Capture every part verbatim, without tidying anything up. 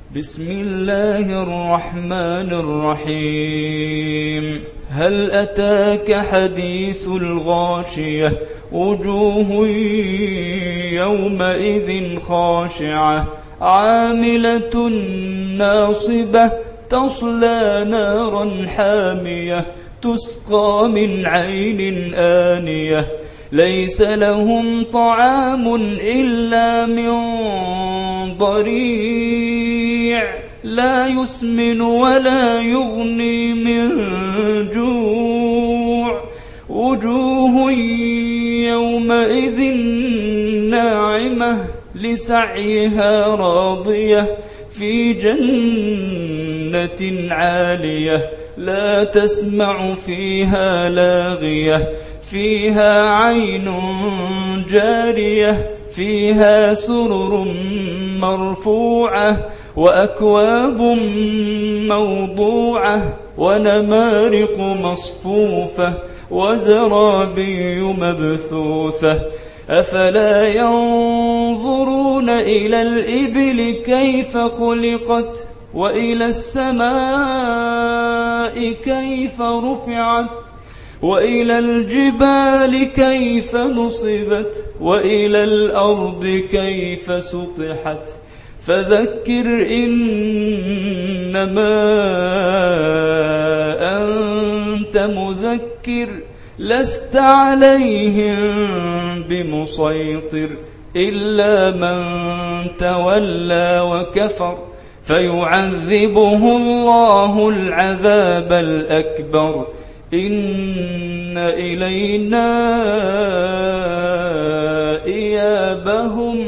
بسم الله الرحمن الرحيم هل أتاك حديث الغاشية وجوه يومئذ خاشعة عاملة ناصبة تصلى نارا حامية تسقى من عين آنية ليس لهم طعام إلا من ضريع لا يسمن ولا يغني من جوع وجوه يومئذ ناعمة لسعيها راضية في جنة عالية لا تسمع فيها لاغية فيها عين جارية فيها سرر مرفوعة وأكواب موضوعة ونمارق مصفوفة وزرابي مبثوثة أفلا ينظرون إلى الإبل كيف خلقت وإلى السماء كيف رفعت وإلى الجبال كيف نصبت وإلى الأرض كيف سطحت فذكر إنما أنت مذكر لست عليهم بمسيطر إلا من تولى وكفر فيعذبه الله العذاب الأكبر إن إلينا إيابهم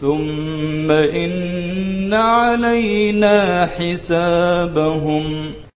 ثم إن علينا حسابهم.